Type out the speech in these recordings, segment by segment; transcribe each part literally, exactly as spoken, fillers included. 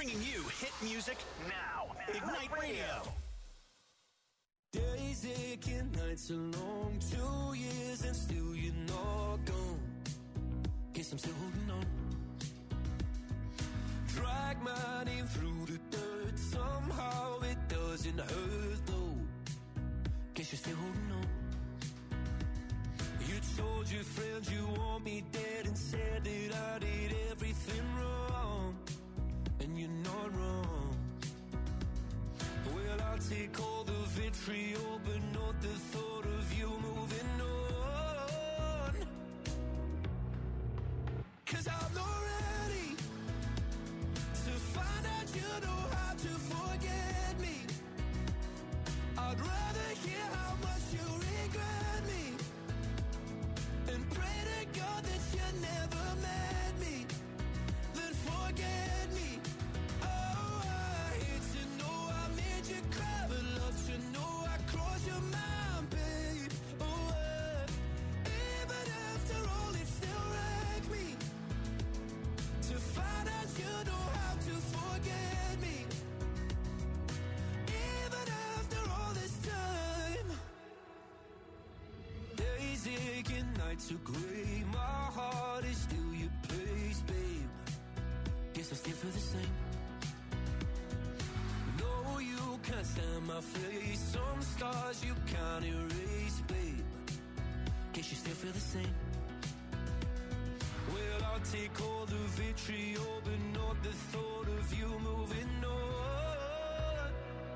bringing you hit music now. Ignite Radio. Days aching, nights are long, two years and still you're not gone. Guess I'm still holding on. Drag my name through the dirt, somehow it doesn't hurt though. Guess you're still holding on. You told your friends you want me dead and said that I did everything wrong. And you're not wrong. Well, I'll take all the vitriol, but not the thought of you moving on. 'Cause I'm not ready to find out you know how to forget me. I'd rather hear how much you regret me and pray to God that you never met me, then forget me. Oh, I hate to know I made you cry, but love to know I crossed your mind, babe. Oh, uh, even after all, it still wrecked me to find out you know how to forget me. Even after all this time, days aching, nights are gray. My heart is still your place, babe. Guess I still feel the same. No, you can't stand my face. Some scars you can't erase, babe. Guess you still feel the same. Well, I'll take all the vitriol, but not the thought of you moving on.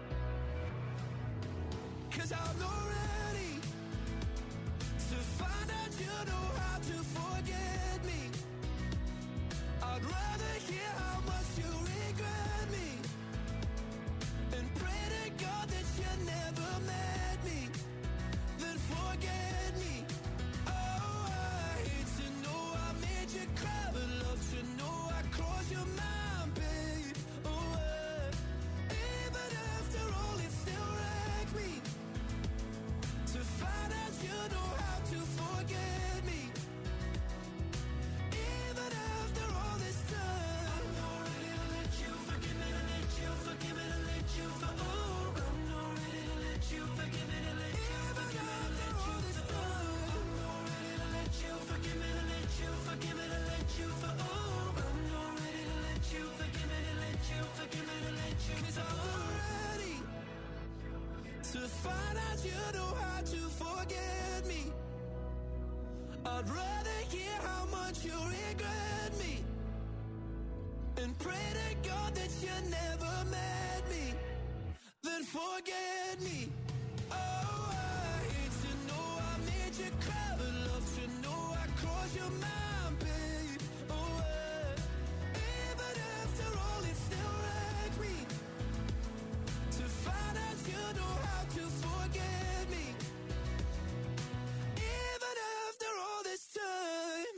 'Cause I'm not ready to find out you know how to forget me. I'd rather hear how much you regret me and pray to God that you never met me, then forget me. Oh, I hate to know I made you cry, but love to know I crossed your mind, babe. Oh, uh, even after all, it still wrecked me to find out you know how to forget me. Even after all this time, I'm not ready to let you forgive me, to let you forgive me, to let you for oh, I'm not ready to let you forgive me, to let you forgive me, to let you for oh, I'm not ready to let you forgive me, to let you forgive me, to let you for oh, I'm not ready to let you forgive me, to let you forgive me, to let you 'cause I'm not ready to find out you know how to forget me. I'd rather hear how much you regret me and pray to God that you never met me, then forget me. Oh, I hate to know I made you cry, but love to know I crossed your mind, babe. Oh, uh, even after all, it still wrecked me to find out you know how to forget me. Even after all this time.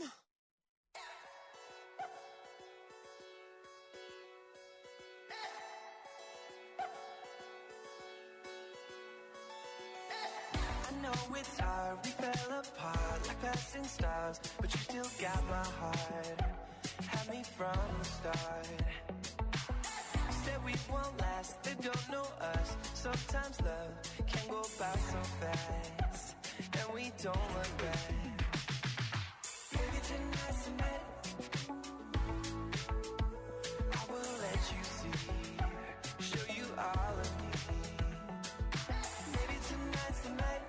I know it's hard, we fell apart like passing stars, but you still got my heart. Had me from the start. You said we won't last, they don't know us. Sometimes love can go by so fast, and we don't look back. Maybe tonight's the night I will let you see, show you all of me. Maybe tonight's the night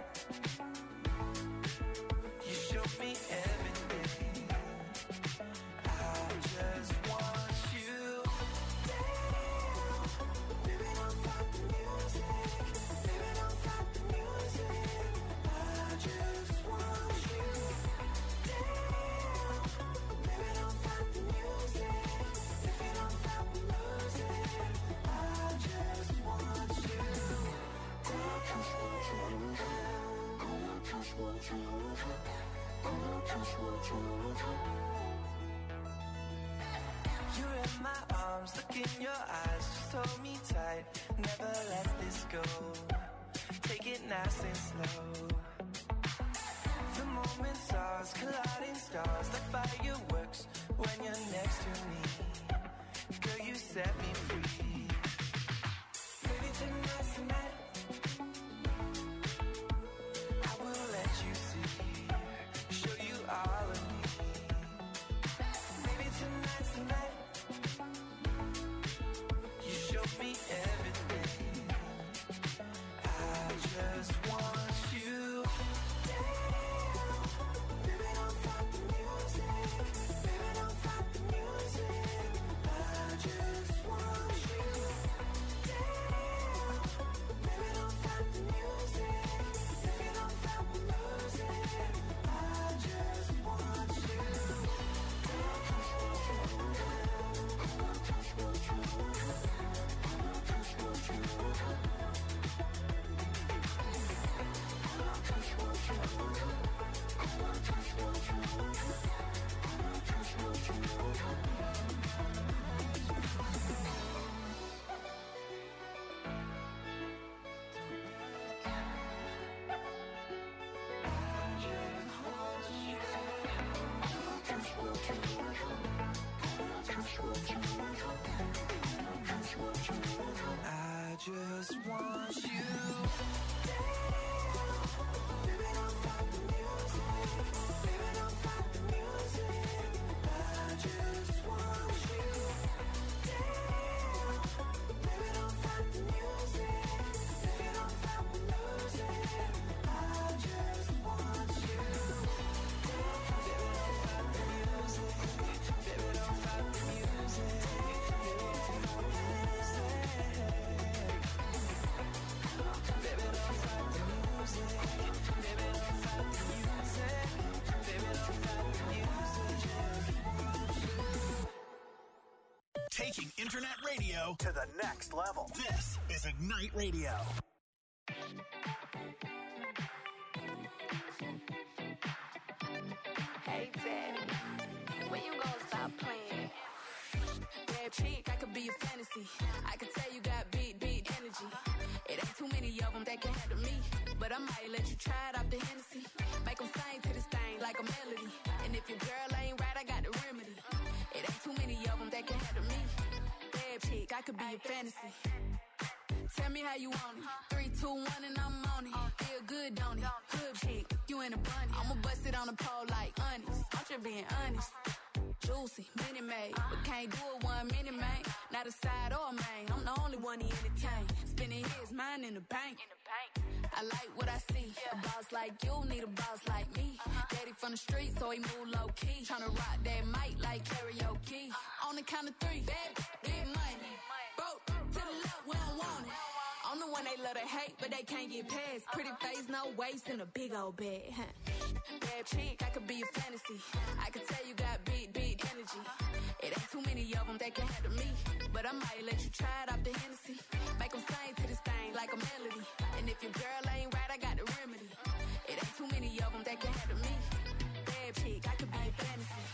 you show me everything. I just want you. Damn, baby, don't fight the music. Baby, don't fight the music. I just want you. Damn, baby, don't fight the music. If you don't fight the music, I just want you. I just want you. I just want you. I just want you. You're in my arms, look in your eyes, just hold me tight, never let this go. Take it nice and slow. The moment's ours, colliding stars like fireworks when you're next to me. till you set me free. Maybe tonight's the night I will let you see, show you all of me. Maybe tonight's the night you show me everything. I just want you. Baby, don't fight the music. Baby, don't fight the music. I just want you. Baby, don't fight the music. If you don't fight the music, I just want you. I just want you. Baby, don't fight the music. Baby, don't fight the music. I just want you. Baby, don't fight the music. If you don't fight the music, I just want you. Baby, don't fight the music. Baby, don't fight the music. Taking internet radio to the next level. This is Ignite Radio. Hey, Daddy, when you gonna stop playing? Bad chick, I could be a fantasy. I could tell you got big, big energy. It ain't too many of them that can handle me. But I might let you try it off the Hennessy. Make them sing to this thing like a melody. And if your girl ain't right, I got the remedy. It ain't too many of them that can handle me. Bad chick, I could be a fantasy. Tell me how you want it. Three, two, one, and I'm on it. Feel good, don't it? Good chick, you in a bunny. I'ma bust it on the pole like honest. I'm just being honest. Juicy, mini made, but can't do it one minute, man. Not a side or a main. I'm the only one he entertain. Spinning his mind in the bank. I like what I see. A boss like you need a boss like me. Daddy from the street, so he move low key. Tryna rock that mic like karaoke. On the count of three, bad, get money. Broke to the left, we don't want it. I'm the one they love to hate, but they can't get past. Pretty face, no waist, and a big old bag. Bad chick, I could be a fantasy. I could tell you got big, big energy. It ain't too many of them that can handle me. But I might let you try it off the Hennessy. Make them sing to this thing like a melody. And if your girl ain't right, I got the remedy. It ain't too many of them that can handle me. Bad chick, I could be a fantasy.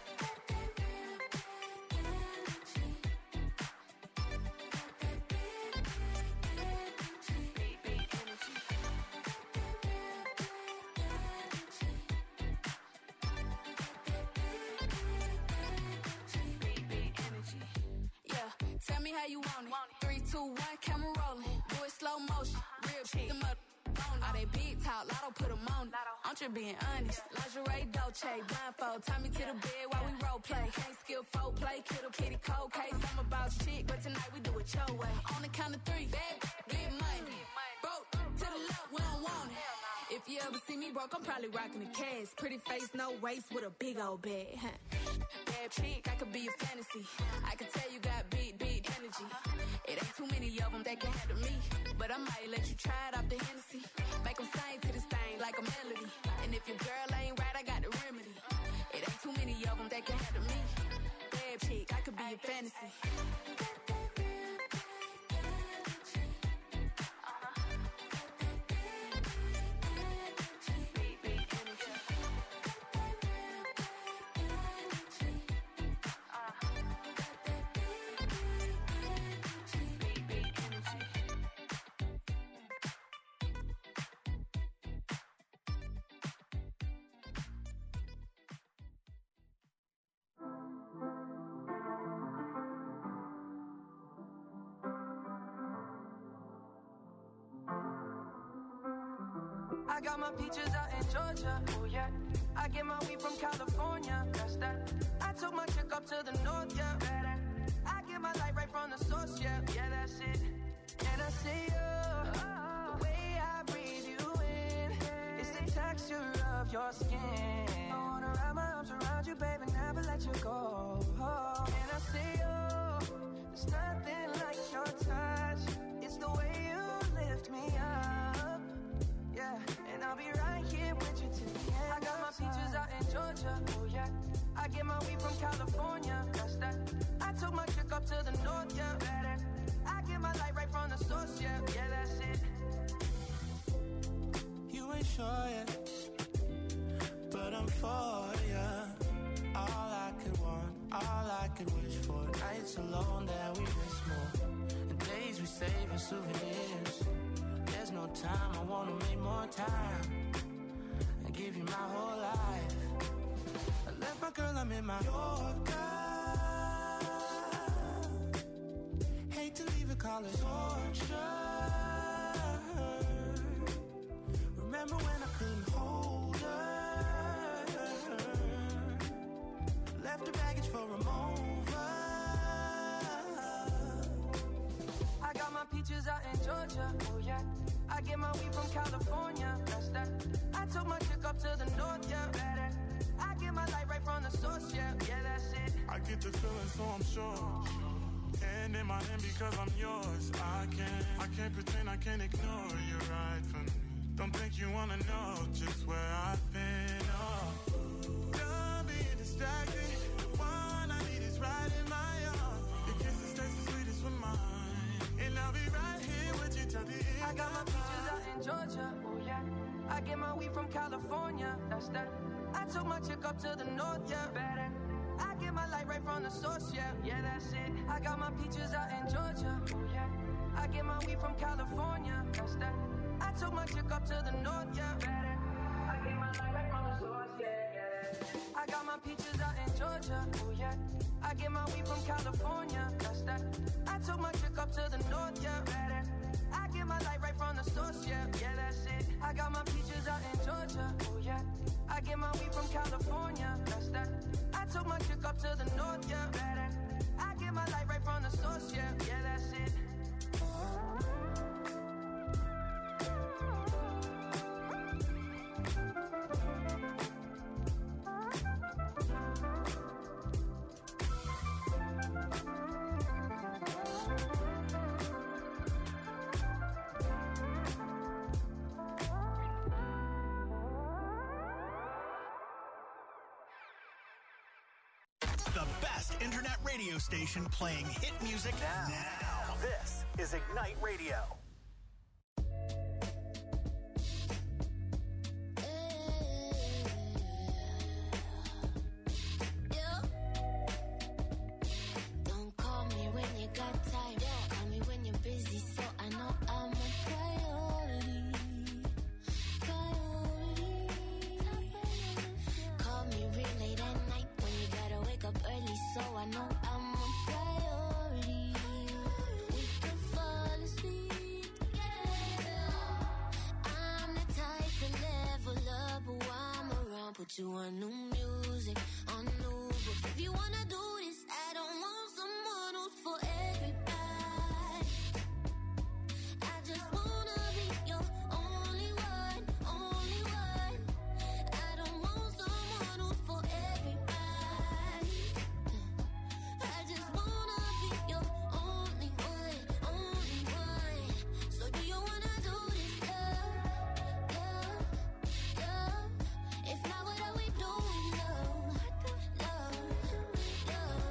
Tell me how you want it. Three, two, one, camera rolling. Do it slow motion. Real chick. Them up on all they big talk. Lotto put them on it. I'm just being honest. Lingerie, Dolce, blindfold. Tie me to the bed while we role play. Can't skill folk play. Kiddo, kitty, cold case. I'm about shit, but tonight we do it your way. On the count of three, bad, get money. Broke to the left, we don't want it. If you ever see me broke, I'm probably rocking a cast. Pretty face, no waist, with a big old bag. Bad chick, I could be a fantasy. I could tell you got big, big energy. It ain't too many of them that can handle me. But I might let you try it off the Hennessy. Make them sing to this thing like a melody. And if your girl ain't right, I got the remedy. It ain't too many of them that can handle me. Bad chick, I could be a fantasy. I got my peaches out in Georgia. Oh yeah. I get my weed from California. That's that. I took my chick up to the north, yeah. Better. I get my light right from the source, yeah. Yeah, that's it. And I see you, oh. The way I breathe you in, it's the texture of your skin. I wanna wrap my arms around you, baby, never let you go. Oh. And I see you, there's nothing like your touch. It's the way you lift me up, yeah. And I'll be right here with you till the end. I got my peaches out in Georgia, oh yeah. I get my weed from California, that's that. I took my chick up to the north, yeah. Better. I get my light right from the source, yeah. Yeah, that's it. You ain't sure yet, but I'm for ya. All I could want, all I could wish for. Nights alone that we miss more, and days we save as souvenirs. There's no time, I wanna make more time and give you my whole life. I left my girl, I'm in my Yorker. Hate to leave it, call it torture. Remember when I couldn't hold her? Left the baggage for a mover. I got my peaches out in Georgia, oh yeah. I get my weed from California, that's that. I took my chick up to the north, yeah. Better. I get my light right from the source, yeah. Yeah, that's it. I get the feeling, so I'm sure. Hand in my hand because I'm yours. I can't, I can't pretend, I can't ignore you right from me. Don't think you wanna know just where I've been. Oh, don't be distracted. The one I need is right in my arms. Your kisses taste the sweetest with mine, and I'll be right here with you till the end. I got my peaches out in Georgia, oh yeah. I get my weed from California, that's that. I took my chick up to the north, yeah. Better. I get my light right from the source, yeah. Yeah, that's it. I got my peaches out in Georgia, oh yeah. I get my weed from California, that's that. I took my chick up to the north, yeah. Better. I get my light right from the source, yeah, yeah. I got my peaches out in Georgia, oh yeah. I get my weed from California, that's that. I took my chick up to the north, yeah. Better. I get my light right from the source, yeah. Yeah, that's it. I got my peaches out in Georgia, oh yeah. I get my weed from California, that's that. I took my chick up to the north, yeah. Better. I get my light right from the source, yeah. Yeah, that's it. The best internet radio station playing hit music now. now. This is Ignite Radio. Don't call me when you got time. Call me when you're busy, so I know I'm a priority. Priority. Call me real late at night when you gotta wake up early, so I know I'm a priority. We can fall asleep together. I'm the type to level up while I'm around. Put you on new music, on new books. If you wanna do this, I don't want someone who's for everybody. I just wanna be your only one, only one. I don't want someone who's for everybody. I just wanna be your only one, only one. So do you wanna do this, love, love, love? If not, what are we doing, love, love, love?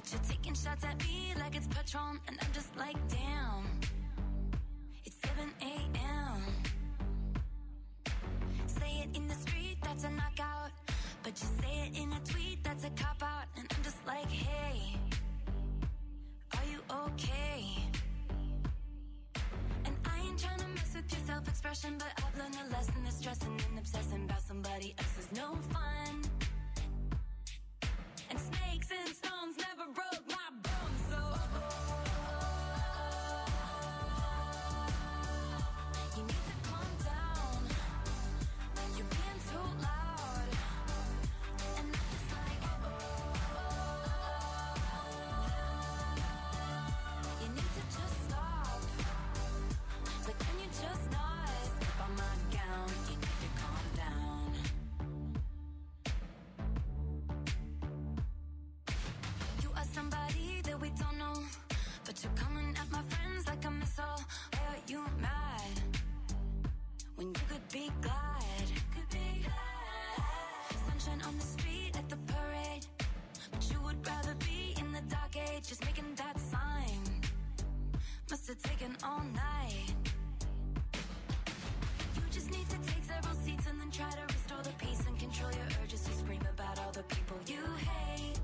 You're taking shots at me like it's Patron, and I'm just like, damn. It's seven a.m. Say it in the street, that's a knockout. But you say it in a tweet, that's a cop-out. And I'm just like, hey, are you okay? And I ain't trying to mess with your self-expression, but I've learned a lesson that stressing and obsessing about somebody else is no fun. And snakes and stones never broke my bones, so you need to calm down. You're being too loud. And I'm just like, you need to just stop. But can you just not step on my gown? You need to calm down. You are somebody that we don't know, but you're coming at my friends like a missile. Why are you mad when you could be glad? Could be glad. Sunshine on the street at the parade, but you would rather be in the dark age, just making that sign. Must have taken all night. You just need to take several seats and then try to restore the peace and control your urges to scream about all the people you hate.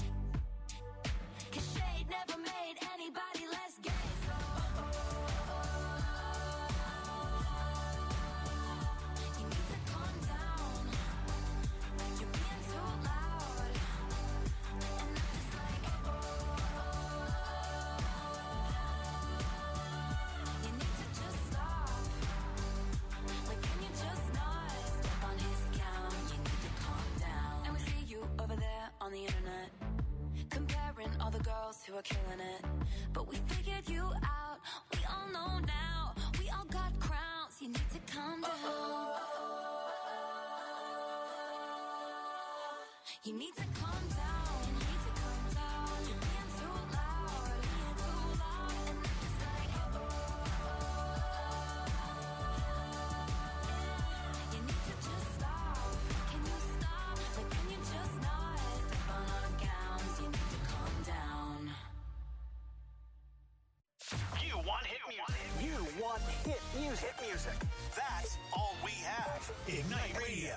Cause shade never made anybody less gay, so you need to calm down. You're being too loud. And I'm just like, you need to just stop. Like, can you just not step on his gown? You need to calm down. And we see you over there on the internet, comparing all the girls who are killing it. But we figured you out. We all know now. We all got crowns. You need to calm down. You need to calm down. You need to calm down. You're being too loud. Being too loud. And I'm just like, you need to just stop. Can you stop? Like, can you just not step on our gowns? You need to calm down. You want hit music. You want hit music. Hit music. That's all we have. Ignite Radio.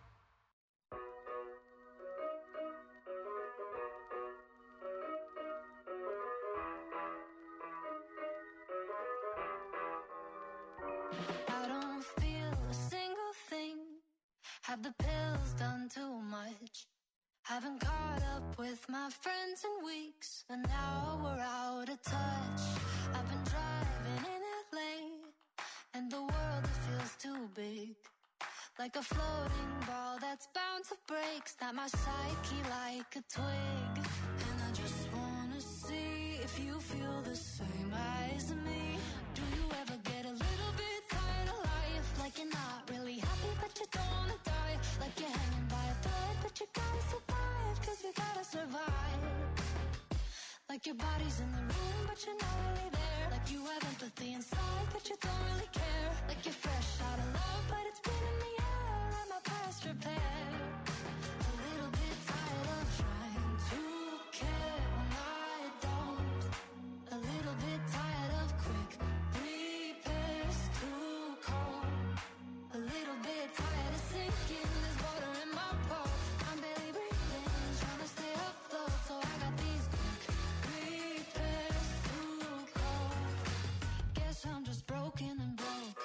I don't feel a single thing. Have the pills done too much? Haven't caught up with my friends in weeks, and now we're out of touch. I've been driving in L A, and the world it feels too big, like a floating ball that's bound to break. Snap my psyche like a twig, and I just wanna see if you feel the same as me. Do you ever get a little bit tired of life? Like you're not really happy, but you don't wanna die. Like you're hanging by a thread, but you gotta survive, cause you gotta survive. Like your body's in the room, but you're not really there. Like you have empathy inside, but you don't really care. Like you're fresh out of love, but it's been in the air, and my past repair. A little bit tired of trying to care when I don't. A little bit tired of quick repairs, too cold. A little bit tired of sinking, there's water in my pulse. I'm barely breathing, trying to stay afloat, so I got these quick repairs, too cold. Guess I'm just broken and broke.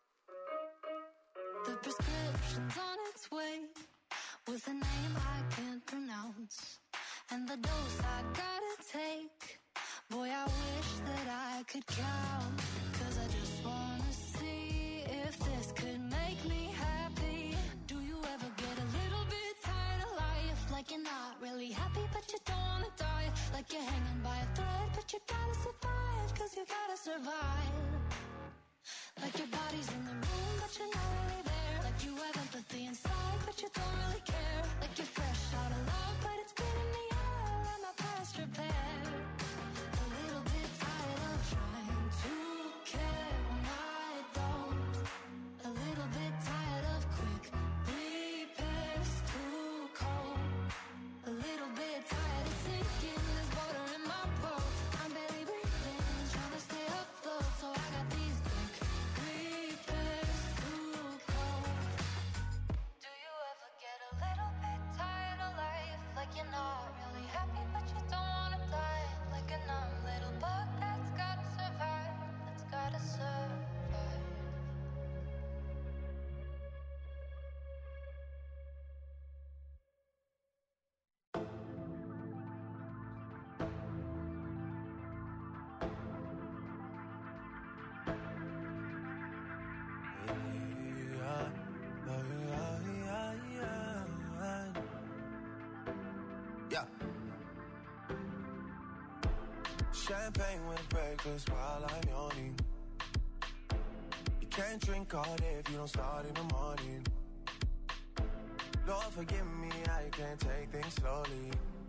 The prescription's on its way, with a name I can't pronounce, and the dose I gotta take. Boy, I wish that I could count, cause I just wanna see if this could make me happy. Do you ever get a little bit tired of life? Like you're not really happy, but you don't wanna die. Like you're hanging by a thread, but you gotta survive, cause you gotta survive. Like your body's in the room, but you're not really there. Like you have empathy inside, but you don't really care. Like you're fresh out of love, but it's been in the air, and my past repair. A little bit tired of trying to care when I don't. A little bit tired of quick repairs, too cold. A little bit tired of sinking, there's water Yeah. Champagne with breakfast while I'm yawning. You can't drink all day if you don't start in the morning. Lord forgive me, I can't take things slowly.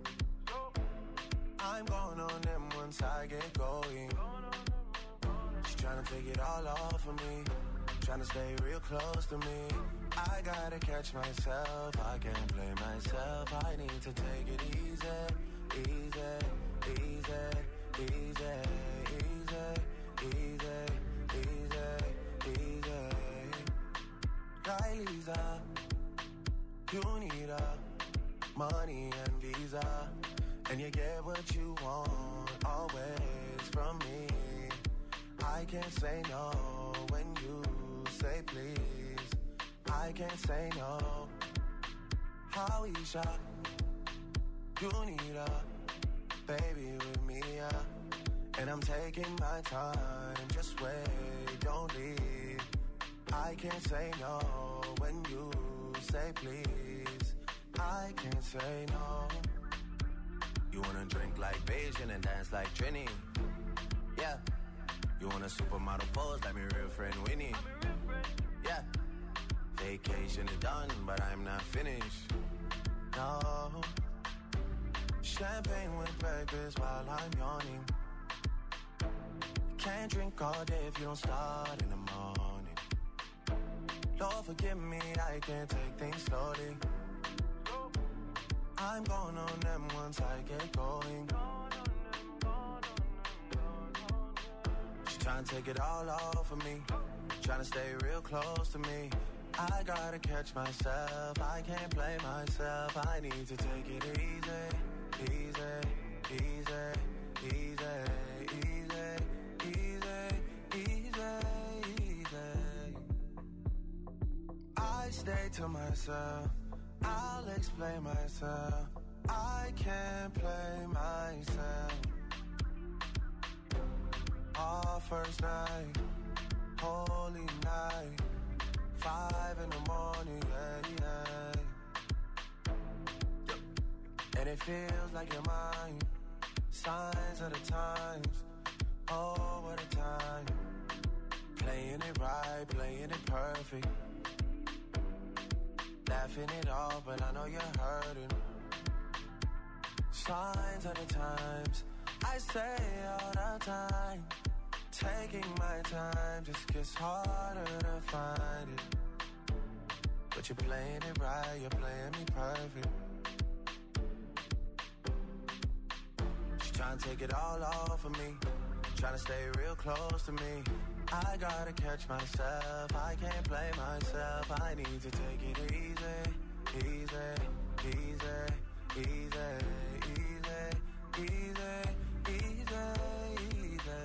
I'm going on them once I get going. She's trying to take it all off of me, trying to stay real close to me. I gotta catch myself, I can't play myself. I need to take it easy, easy, easy, easy, easy, easy, easy, easy. Right, Lisa, you need a money and visa, and you get what you want always from me. I can't say no when you say please. I can't say no. Howisha, you need a baby with me, yeah. And I'm taking my time, just wait, don't leave. I can't say no when you say please. I can't say no. You wanna drink like Beijing and dance like Trini? Yeah. You want a supermodel pose like my real friend Winnie? Yeah. Vacation is done, but I'm not finished. No. Champagne with breakfast while I'm yawning. You can't drink all day if you don't start in the morning. Lord forgive me, I can't take things slowly. I'm going on them once I get going. She's trying to take it all off of me, trying to stay real close to me. I gotta catch myself, I can't play myself. I need to take it easy, easy, easy, easy, easy, easy, easy, easy. I stay to myself, I'll explain myself. I can't play myself. Our first night, holy night, five in the morning, yeah, yeah. And it feels like you're mine. Signs of the times, oh, what a time. Playing it right, playing it perfect. Laughing it off, but I know you're hurting. Signs of the times, I say all the time. Taking my time just gets harder to find it. But you're playing it right, you're playing me perfect. She's trying to take it all off of me, trying to stay real close to me. I gotta catch myself, I can't play myself. I need to take it easy, easy, easy, easy, easy, easy, easy, easy.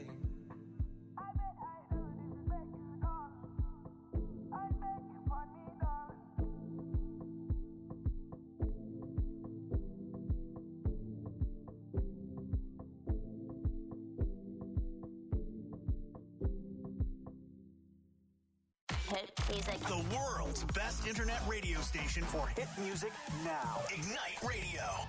Hit music. The world's best internet radio station for hit music now. Ignite Radio.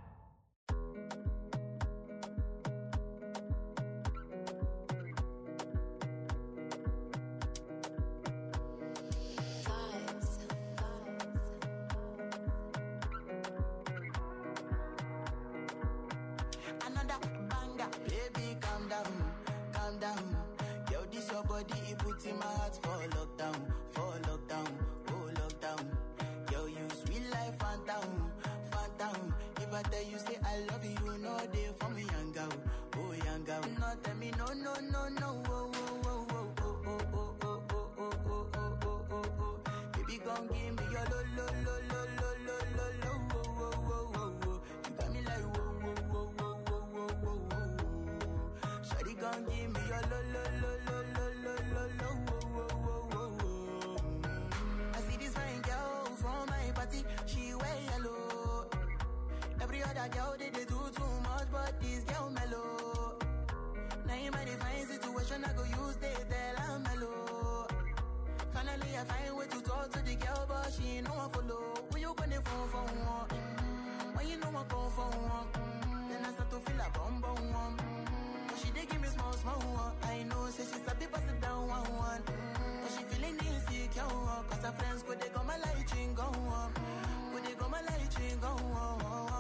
Another banger, baby, calm down, calm down. Yo, this your body, it puts in my heart for lockdown, for lockdown, oh lockdown. Yo, you sweet life, phantom, phantom. If I tell you say I love you, you know they for me, young girl, oh young girl. No, tell me no, no, no, no, oh, oh, oh, oh, oh, oh, oh, oh, oh, oh, oh, oh, oh, oh. Baby, gon' give me your lo, lo, lo, lo, lo, lo, lo, lo, oh, oh, oh, oh, oh. You got me like whoa, whoa, whoa, whoa, whoa, whoa, whoa, whoa. Shawty gon' give me your lo, lo, lo, lo, lo, lo, lo, lo, oh, oh, oh, oh, oh. I see this fine girl from my party, she wear yellow. Every other girl they, they do too much, but this girl mellow. Now in my divine situation, I go use they tell I'm mellow. Finally, I find way to talk to the girl, but she ain't no one follow. When you gonna phone for one? When you know I go for one, mm-hmm. then I start to feel a bum bum one. Mm-hmm. But she dey give me small small one. I know, say she's a bit pass it down one one. Mm-hmm. But she feeling insecure, cause her friends go they go my light ring go on. Go they go my light ring go on.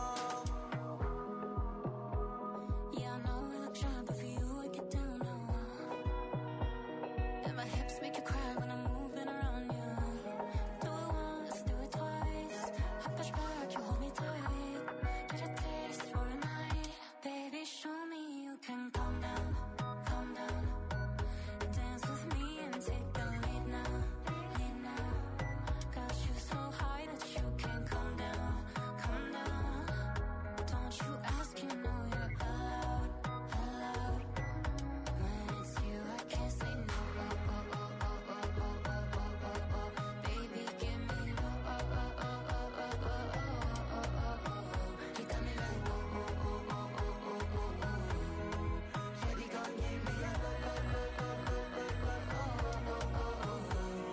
Yeah, I know I look shy, but for you I get down low. And my hips make you cry when I'm moving around you. Do it once, do it twice. I push back, you hold me tight. Get a taste for a night. Baby, show me you can calm down, calm down. Dance with me and take the lead now, lead now. Got you so high that you can't calm down, calm down. Don't you ask, you know you're allowed, allowed. When it's you, I can't say no. Oh, oh, oh, oh, oh, oh, oh, oh, oh, oh. Baby, give me oh, oh, oh, oh, oh, oh, oh, oh, oh, oh, oh. You got me like oh, oh, oh, oh, oh, oh, oh, oh. Shawty gon' give me a lo, lo, lo, lo, lo, lo, lo, oh, oh, oh,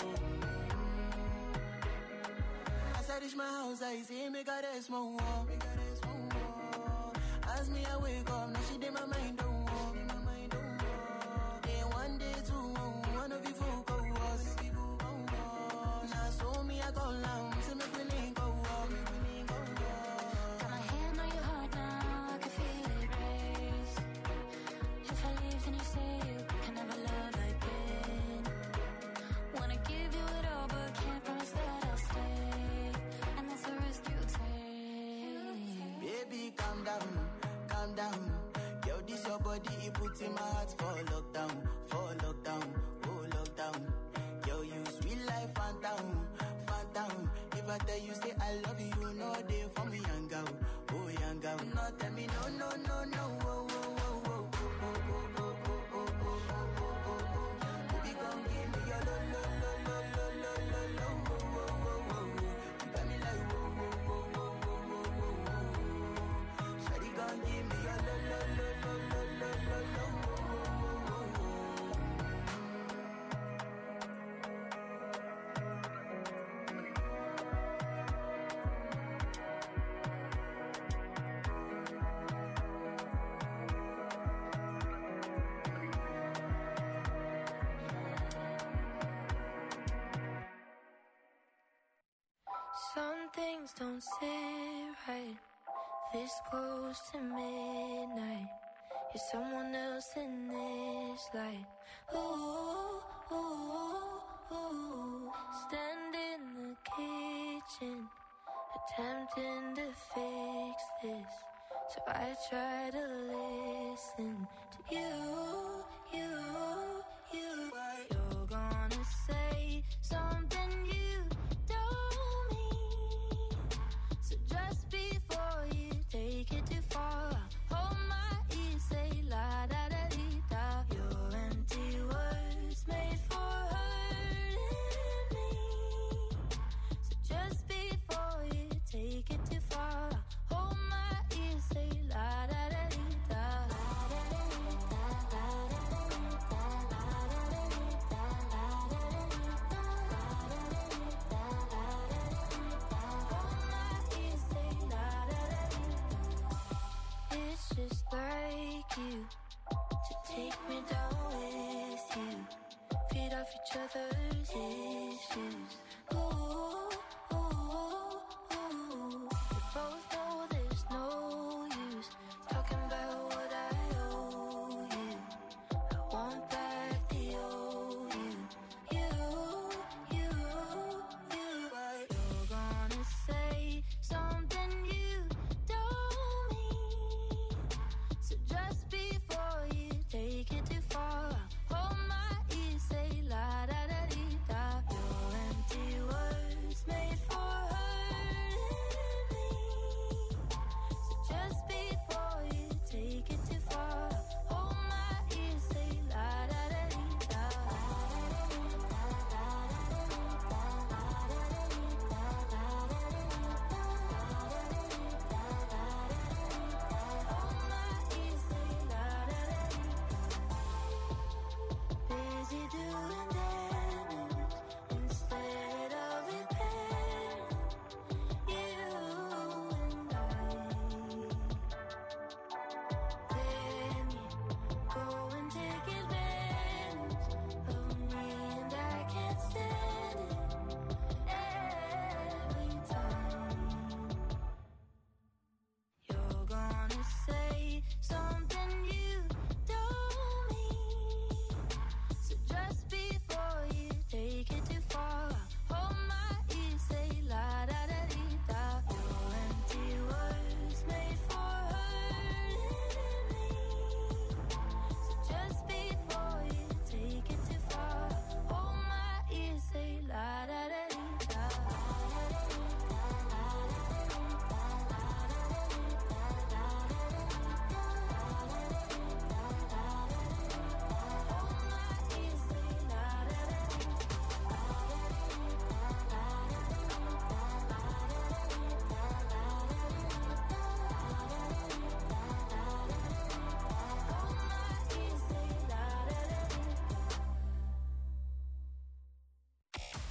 oh. As I reach my house, I see me got a small wall. Me got a small wall. As me, I wake up, now she did my mind don't walk. Day one, day two, one of you folk go us. Now so me, I go down, see me willing go up. Got my hand on your heart now, I can feel it race. If I leave, then you say you can never love again. Wanna give you it all, but can't promise that I'll stay. And that's a risk you take. Baby, calm down, calm down. Yo, this your body, it puts in my heart for lockdown, for lockdown, oh lockdown. Yo, you sweet life, phantom, phantom. If I tell you, say I love you, you know they for me, young girl, oh young girl. No, tell me no, no, no, no, oh, oh, oh, oh, oh, oh, oh, oh, oh, oh, oh, oh, oh. Baby, come give me your lo, lo, lo, lo, lo, lo, lo, lo, oh, oh, oh, oh. You got me like oh, oh, oh, oh, oh, oh, oh, oh. Shawty gon' give me your lo, lo, lo, lo, lo, lo, lo, lo, oh, oh, oh, oh, oh. Some things don't sit right. This close to midnight. You're someone else in this light. Ooh, ooh, ooh. Stand in the kitchen, attempting to fix this. So I try to listen to you, you, you. You're gonna say something you don't mean. So just before you take it too far, hold my ear, say la da da dee da. Your empty words made for hurting me. So just before you take it too far, hold my ear, say la da da dee da. It's just like you to take me down with you, feed off each other's issues. Ooh, ooh, ooh. We both know there's no use talking about what I owe you. I want back the old you, you, you, you. You're gonna say something you don't mean. So just before you take it too far, hold my ear, say la da da dee da. Your empty words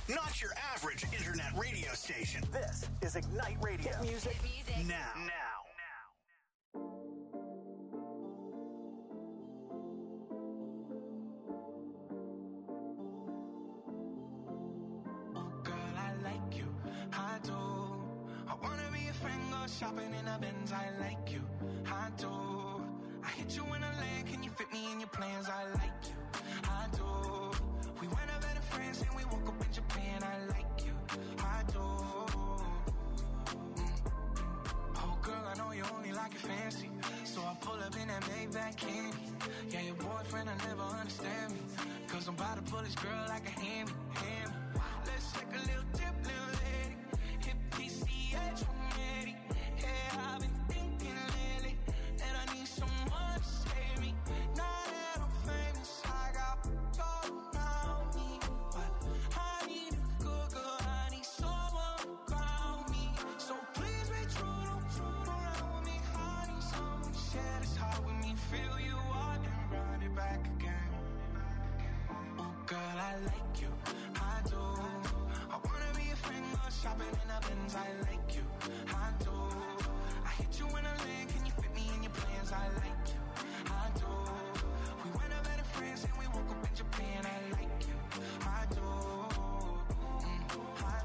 Not your average internet radio station. This is Ignite Radio. Hit music, Hit music. now. Now. Oh, girl, I like you. I do. I wanna be a friend, go shopping in a Benz. I like you. I do. I hit you in a lane. Can you fit me in your plans? I like you. I do. We went up better friends and we woke up in Japan. I like you. I do. Mm. Oh, girl, I know you only like it fancy. So I pull up in that Maybach candy. Yeah, your boyfriend, I never understand me. Cause I'm about to pull this girl like a hammy, hammy. Let's take a little dip, little lady. Hit P C H one eighty. Yeah, I've been thinking lately that I need someone to save me. Now that I'm famous, I got gold around me. But I need a good girl, I need someone to ground me. So please be true, don't true around with me. I need someone to share this heart with me. Feel you out and run it back again. Oh, girl, I like you. I do. I wanna be a friend, go shopping in a Benz. I like you. I do. I hit you in a lane. Can you fit me in your plans? I like you. I do. We went up better friends and we woke up in Japan. I like you. I do. Mm, I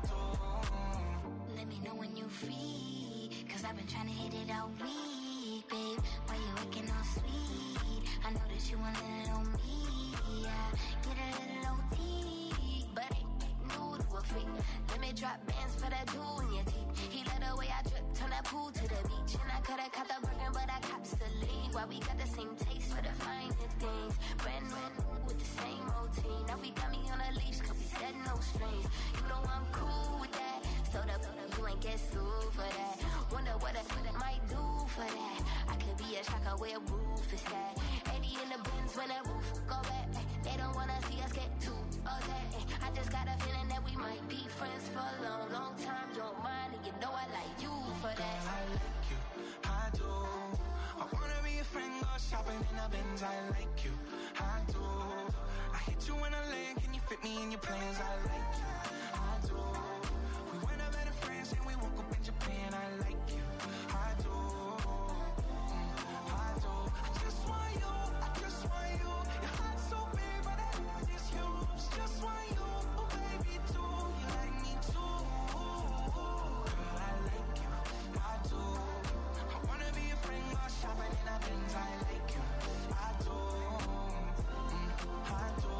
do. Let me know when you free, cause I've been trying to hit it all week, babe. Why you looking all sweet? I know that you want a little me, yeah. Get a little O T, but ain't new to a freak. Let me drop bands for that dude in your teeth. He let the way I drip, turn that pool to the beach. And I could've caught the Birkin, but I cops the league. Why we got the same taste for the finer things. Brand new with the same routine. Now we got me on a leash, cause we said no strings. You know I'm cool with that. So the you ain't get sued for that. Wonder what I might do for that. I could be a shocker where roof is at. eighty in the bins when that roof go back. They don't wanna see us get too upset. I just got a feeling that we might be friends for a long, long time. You don't mind, and you know I like you for that. Girl, I like you. I do. I wanna be a friend, go shopping in a Benz. I like you. I do. I hit you in a lane. Can you fit me in your plans? I like you. I do. We went up better friends and we woke up in Japan. I like you. I do. Mm, I do. I just want you. I just want you. Your heart's so big, but I want this you. Just want you. Oh, baby, too. You like me too. Girl, I like you. I do. I wanna be a friend, go shopping in a Benz. I like you. I do. Mm, I do.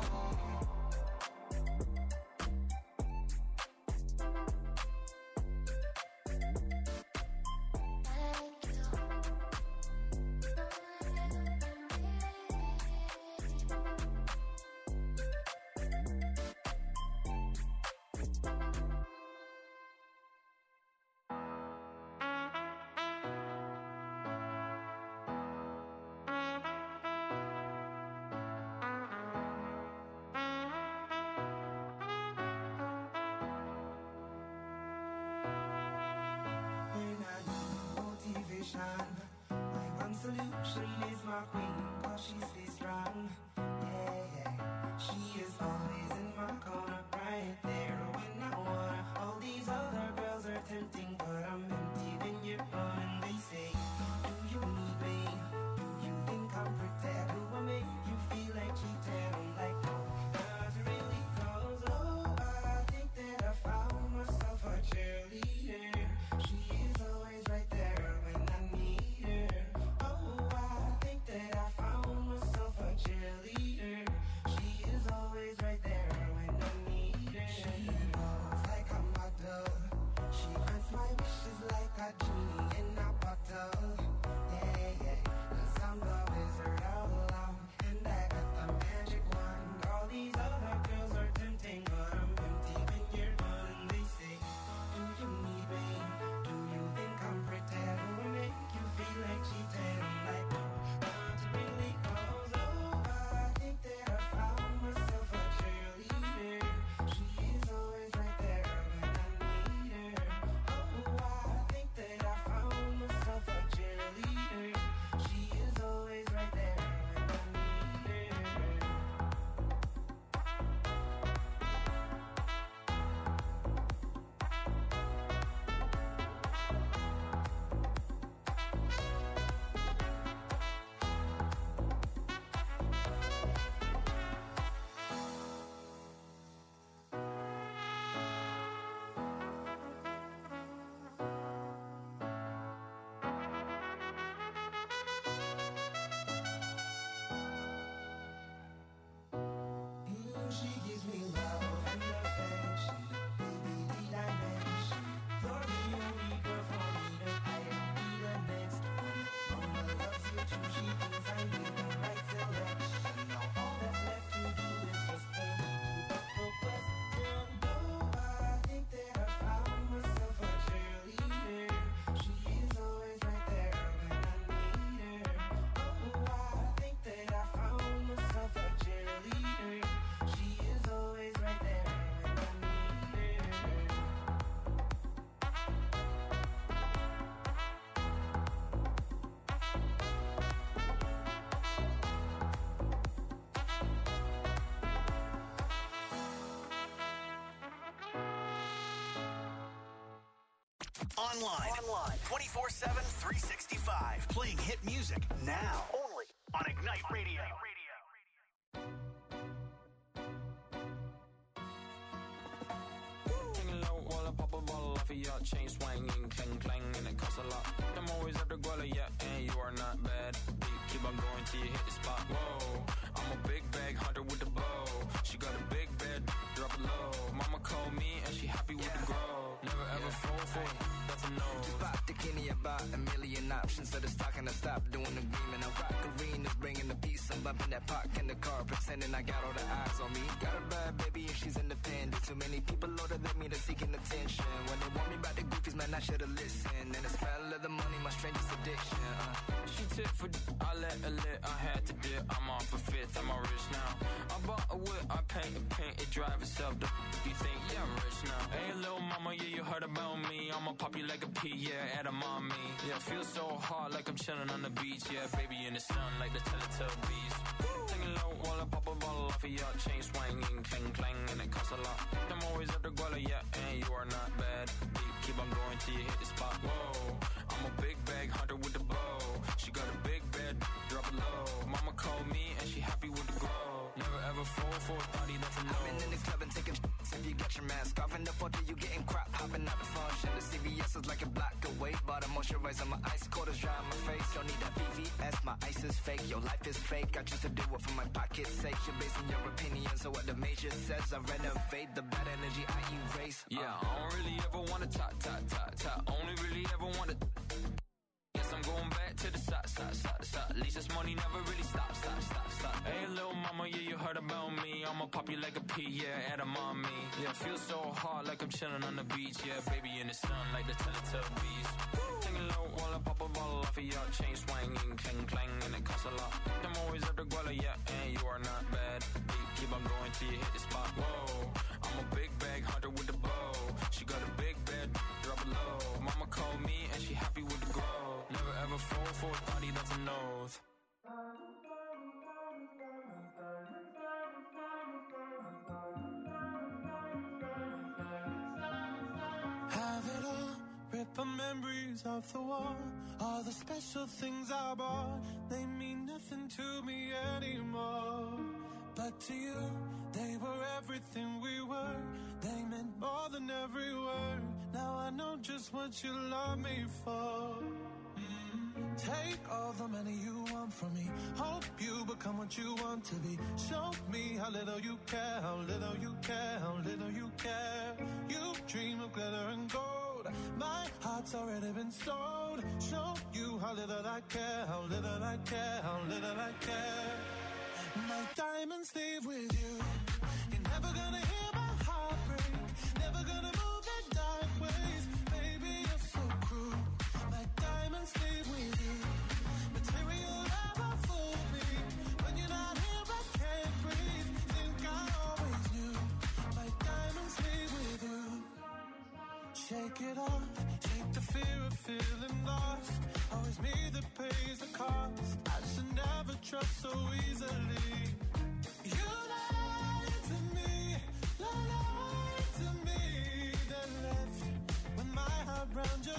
When I need motivation, my one solution is my queen, cause she stays strong. Yeah, yeah. She is always in my corner, right there when I wanna. All these other girls are tempting, but I'm empty when you're gone. And they say, do you need me? Do you think I'm pretty? Do I make you feel like cheating? I'm like, no, not really, cause oh, I think that I found myself a cheerleader. She is always right there when I need her. Oh, I think that I found myself a cheerleader. She is always right there when I need her. She knows like a model. She grants my Online. Online. twenty-four seven, three sixty-five. Playing hit music now. Only on Ignite Radio. Hanging low while I pop a bottle off of your chain swinging, clang clang, and it costs a lot. I'm always after Guala, yeah, and you are not bad. Deep, keep on going till you hit the spot. Whoa, I'm a big bag hunter with the bow. She got a big bed, drop it low. Mama called me and she happy with yeah. the grow. Never ever yeah. fall for it, that's a no. Just pop the Kenny about a million options. So the stock and I stop doing the agreement. I rock arenas, bringing the peace. I'm bumping that park in the car, pretending I got all the eyes on me. Got a bad baby and she's independent. Too many people older than me, they're seeking attention. When they want me about the goofies, man, I should've listened. And the smell of the money, my strangest addiction. Uh. She tip for d- I let her lit, I had to dip. I'm off a fifth, I'm all rich now. I bought a whip, I paint a paint, it drive itself. The f- you think, yeah, I'm rich now. Hey, little mama, yeah, you heard about me. I'ma pop you like a pea, yeah, at a mommy. Yeah, feel so hot like I'm chilling on the beach. Yeah, baby in the sun like the Teletubbies. Hanging low while I pop a bottle off of your chain swinging, clang clang, and it costs a lot. I'm always after Guala, yeah, and you are not bad. Deep, keep on going till you hit the spot. Whoa, I'm a big bag hunter with the bow. She got a big bed, drop it low. Mama called me and she happy with the grow. Never ever fall for a thotty, that's a no. I've been in the club and taking sh**s. If you get your mask off in the photo, you getting crap. Hopping out the function. The C V S is like a block away. Bought a moisturizer, my ice cold is dry on my face. Don't need that V V S, my ice is fake. Your life is fake, I choose to do it for my pocket's sake. You're basing your opinion, so what the major says, I renovate. The bad energy I erase. uh. Yeah, I don't really ever wanna top, top, top, top. Only really ever wanna. Yes, I'm going back to the side, side, side, side. At least this money never really stops, stop, stop, stop. Hey, little mama, yeah, you heard about me. I'ma pop you like a pea, yeah, at a mommy. Yeah, feel so hot like I'm chilling on the beach. Yeah, baby in the sun like the Teletubbies. Hanging low while I pop a bottle off of your chain swinging, clang clang, and it costs a lot. I'm always after Guala, yeah, and you are not bad. Deep, keep on going till you hit the spot. Whoa, I'm a big bag hunter with the bow. She got a big bed, drop it low. Mama called me and she happy with the grow. Never ever fall for a thotty, that's a no. Have it all, rip the memories off the wall. All the special things I bought, they mean nothing to me anymore. But to you, they were everything we were. They meant more than every word. Now I know just what you love me for. Mm. Take all the money you want from me. Hope you become what you want to be. Show me how little you care, how little you care, how little you care. You dream of glitter and gold. My heart's already been sold. Show you how little I care, how little I care, how little I care. My diamonds leave with you. You're never gonna hear my heart break. Never gonna move in dark ways. Baby, you're so cruel. My diamonds leave with you. Material never fooled me. When you're not here, I can't breathe. Think I always knew. My diamonds leave with you. Shake it off. Shake the fear of feeling lost. Always me that pays the cost. I should never trust so easily. You lied to me, lied to me. Then left with my heart round your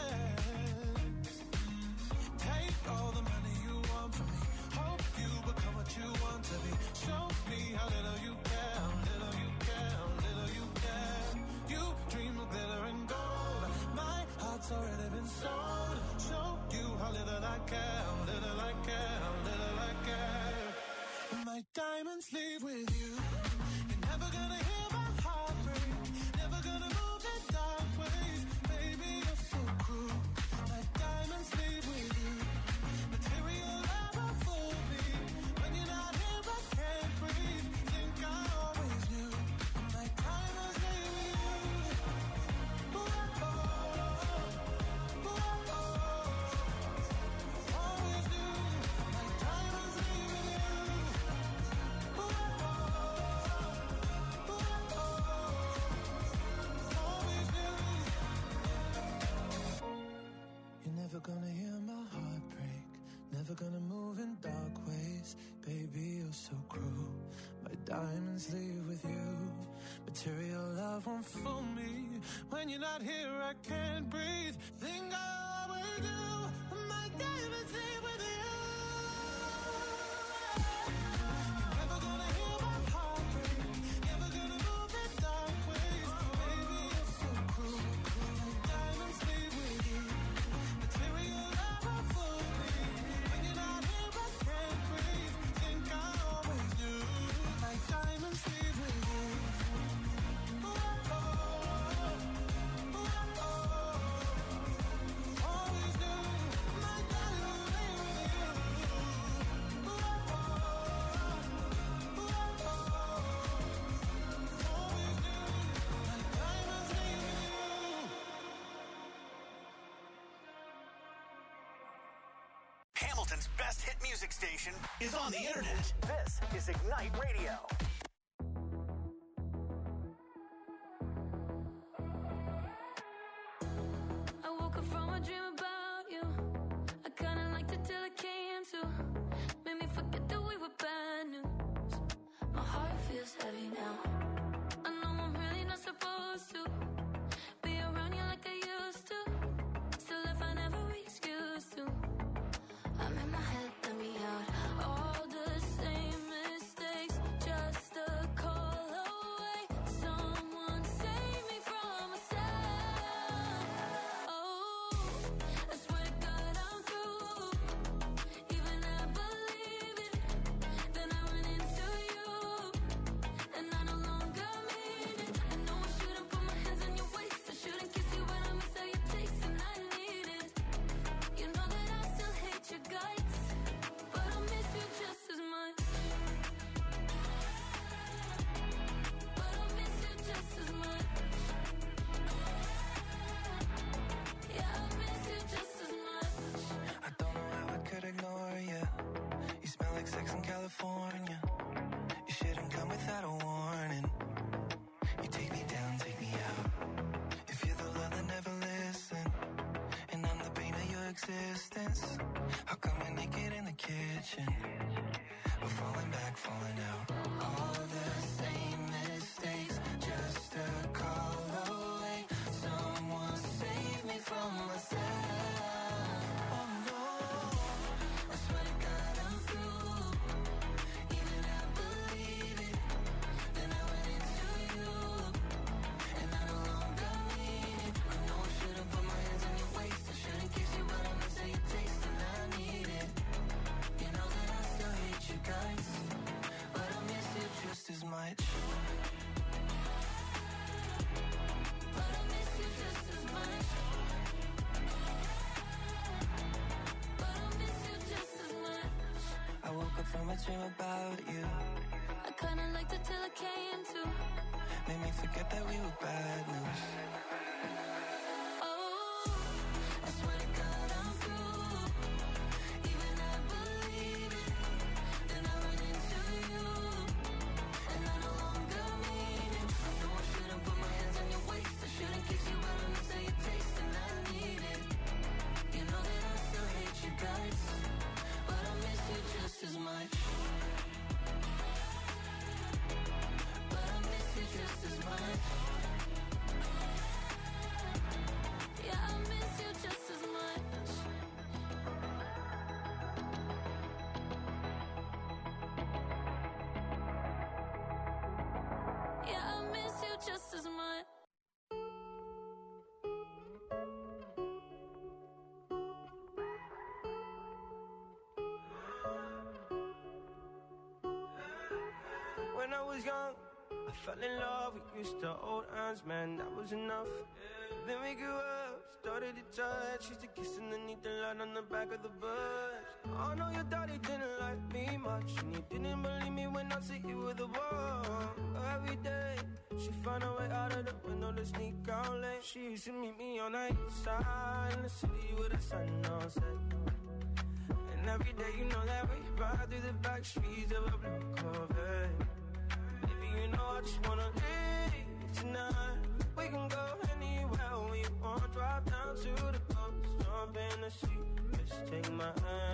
chest. Take all the money you want from me. Hope you become what you want to be. Show me how little you care, how little you care, how little you care. You dream of glitter and gold. My heart's already been sold. Show you how little I care, how little I care, how little I care. My diamonds leave with you. You're never gonna hear my heart break. Never gonna move in dark ways. Baby, you're so cruel. My diamonds leave with you. Material never fooled me. When you're not here, I can't breathe. Think I always knew. My diamonds leave with you. Ooh, oh, ooh, oh, always knew. My diamonds leave with you. Ooh, oh, ooh, oh, always knew. You're never gonna hear my heart break. Never gonna move in dark ways. Baby, you're so cruel. My diamonds leave with you. Material love won't fool me. When you're not here, I can't breathe. Think I always do. My diamonds leave with you. You're never gonna hear my heart break. Never gonna move in dark ways. Baby, you're so cruel. My diamonds leave with you. Material love won't fool me. When you're not here, I can't breathe. Think I always do. My diamonds leave with you. Hamilton's best hit music station is on the internet. This is Ignite Radio. I woke up from a dream about you. I kinda liked it till it came to. Made me forget that we were bad news. My heart feels heavy now. I know I'm really not supposed to be around you like I used to. Still, if I never excuse to, I'm in my head, let me out. All the same mistakes, just a call away. Someone save me from myself. Oh, I swear to God I'm through. Even I believe it. Then I went into you, and I no longer mean it. I know I shouldn't put my hands on your waist. I shouldn't kiss you, but I miss how you taste, and I need it. You know that I still hate your guts, but I miss you just as much. But I miss you just as much. Yeah, I miss you just as much. I don't know how I could ignore you. You smell like sex in California. You shouldn't come without a warning. You take me down, take me out. If you're the love that never listen, and I'm the pain of your existence, how come we're naked in the kitchen? We're falling back, falling out. All the same mistakes, just a call away. Someone save me from myself. Oh no, I swear to God I'm through. Even I believe it. Then I went into you, and I no longer mean it. I know I shouldn't put my hands on your waist. I shouldn't kiss you, but I miss how you taste, and I need it. You know that I still hate you guys, but I miss you just as much. But I miss you just as much. But I miss you just as much. I woke up from a dream about you. I kinda liked it till it came to. Made me forget that we were bad news. Oh, I swear to God I'm through. Even I believe it. Then I went into you, and I no longer mean it. I know I shouldn't put my hands on your waist. I shouldn't kiss you, but I miss how you taste, and I need it. You know that I still hate you guys, but I miss you just as much. But I miss you just as much. Yeah, I miss you just as much. Yeah, I miss you just as much. When I was young, I fell in love. We used to hold hands, man, that was enough. Then we grew up, started to touch. Used to kiss underneath the light on the back of the bus. I know your daddy didn't like me much, and he didn't believe me when I said you were the one. Every day, she found a way out of the window to sneak out late. She used to meet me on the east side in the city with the sun on set. And every day, you know that we ride through the back streets of a blue Corvette. Baby, you know I just wanna leave tonight. We can go anywhere we want. Drive down to the coast, jump in the sea. Just take my hand and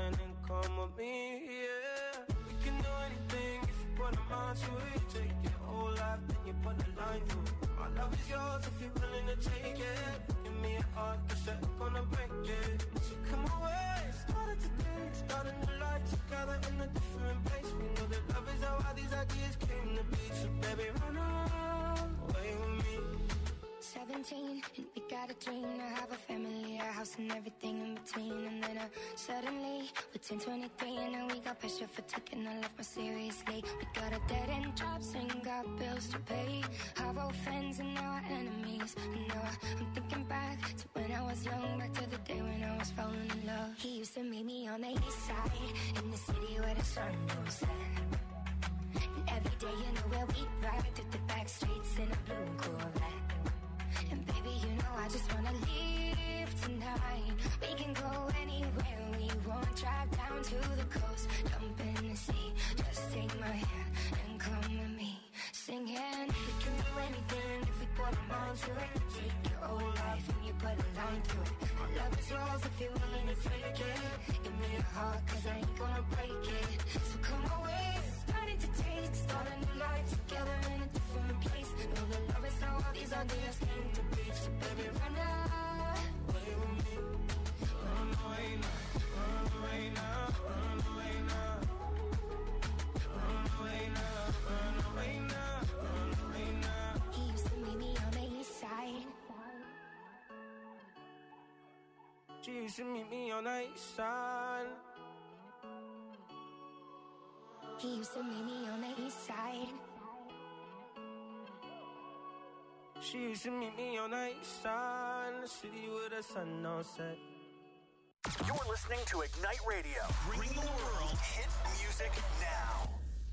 come with me, yeah. We can do anything if you put a mind to it. Take your whole life, then you put a line through it. My love is yours if you're willing to take it. Give me a heart, cause I'm gonna break it. So come away, started today, starting a life together in a different place. We know that love is how all these ideas came to be. So baby, run away with me. Seventeen, and we got a dream to have a family, a house and everything in between. And then uh, suddenly, we're ten twenty-three, and now we got pressure for taking our life more seriously. We got a dead end jobs and got bills to pay. Our old friends and now our enemies. And now I'm thinking back to when I was young, back to the day when I was falling in love. He used to meet me on the east side, in the city where the sun goes set. And every day, you know where we ride through the back streets in a blue Corvette. And baby, you know I just wanna leave tonight. We can go anywhere we want. Drive down to the coast, jump in the sea. Just take my hand and come with me. Singing, we can do anything if we put a mind to it. Take your whole life and you put a line through it. My love is yours if you're willing to take it. Give me a heart, cause I ain't gonna break it. So come away, starting to taste, starting a new life together in a different place. Know that love is how all these ideas came to be. So baby, run away with me. Run away now, run away now, run away now. Run away now, run away now, run away now. He used to meet me on the east side. She used to meet me on the east side. He used to meet me on the east side. She used to meet me on the east side, in the city with the sun all set. You're listening to Ignite Radio, bringing the world hit music now.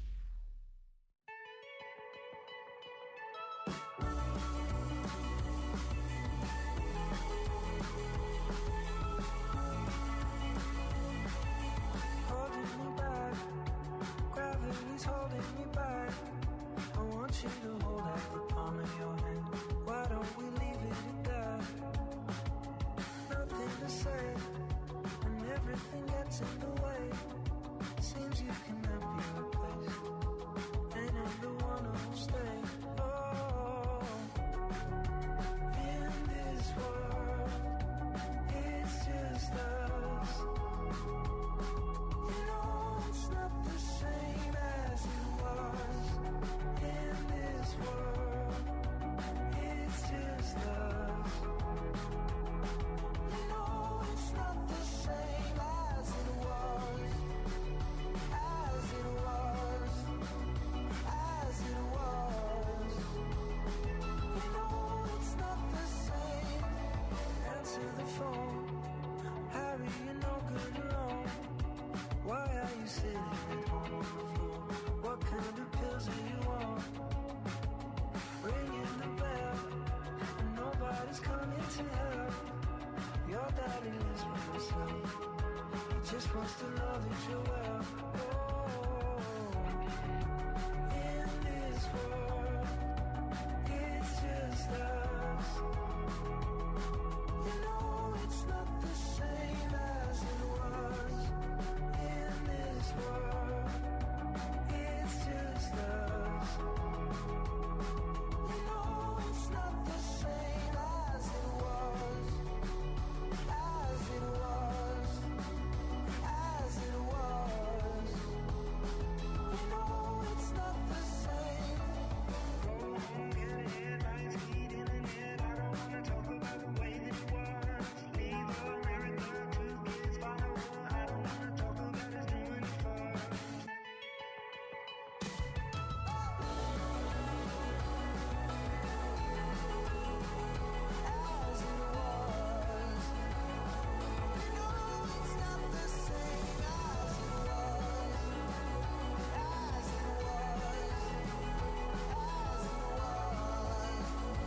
Holding me back, gravity's holding me back. I want you to hold out the palm of your hand. Why don't we leave it at that? Nothing to say, and everything gets in the way. Seems you cannot be replaced, and I'm the one who'll stay. Oh, in this world, it's just us. You know it's not the same as it was. In this world, it's just us. You know it's not the same as it was. As it was. As it was. You know it's not the same. Answer the phone. Harry, you're no good alone. Why are you sitting at home on the floor? What kind of pills do you want? Ringing the bell, and nobody's coming to help. Your daddy lives by himself. He just wants to know that you're well. Oh, in this world, it's just us. You know it's not the same as it was. In this world, it's just us. You know it's not the same as it was. As it was. As it was. You know it's not the same. Get it, lights, heat in the net. I don't wanna talk about the way that it was. Leave America, two kids follow her. I don't wanna talk about us doing it first. As it was. You know it's not the same as it was. As it was. As it was.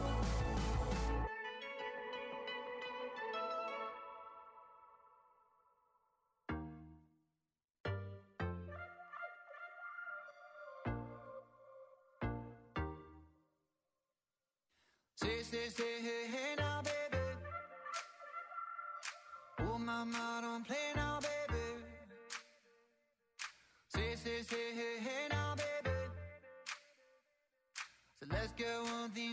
Say, say, say, hey, hey now, baby. Oh, mama, don't play now, baby.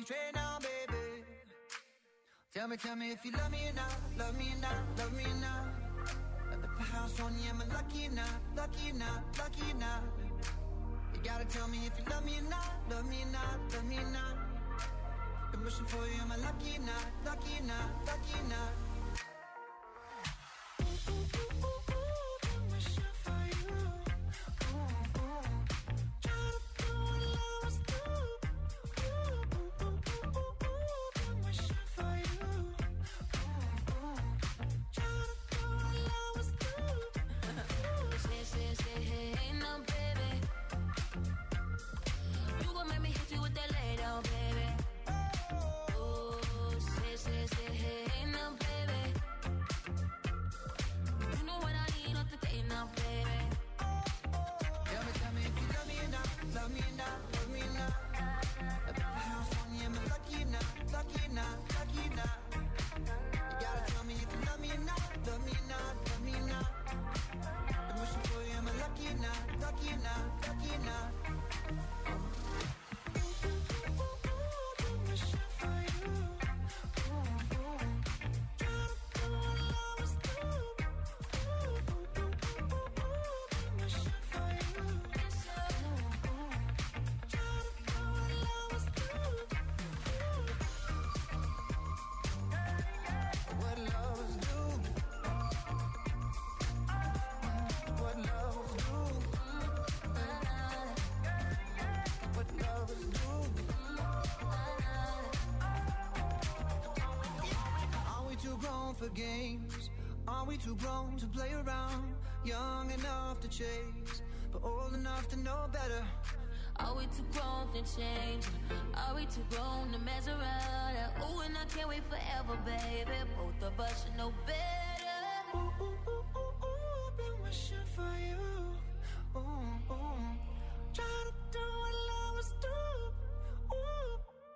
straight now, baby. Tell me, tell me if you love me or not, love me or not, love me or not. At the house on you, am I lucky or not, lucky or not, lucky or not? You gotta tell me if you love me or not, love me or not, love me or not. I'm wishing for you, am I lucky or not, lucky or not, lucky or not? For games, are we too grown to play around? Young enough to chase, but old enough to know better. Are we too grown to change? Are we too grown to mess around? Ooh, and I can't wait forever, baby. Both of us should know better. Ooh, ooh, ooh, ooh, ooh, been wishing for you. Ooh, ooh. Try to do what love was do. Ooh.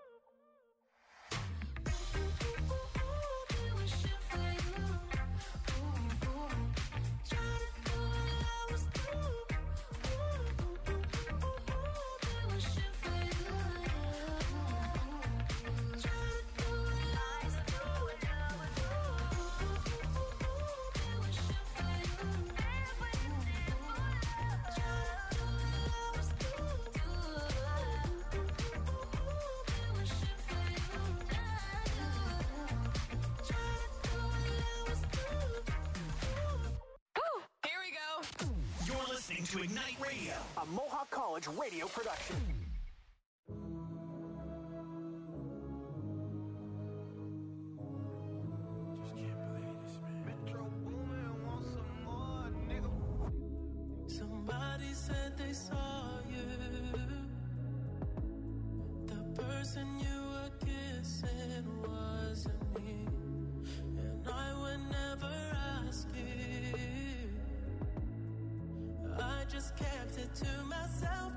To Ignite Radio, a Mohawk College radio production. Just can't believe this, man. Metro Boomin wants some more, nigga. Somebody said they saw you. The person you were kissing wasn't me, and I would never ask you. I just kept it to myself.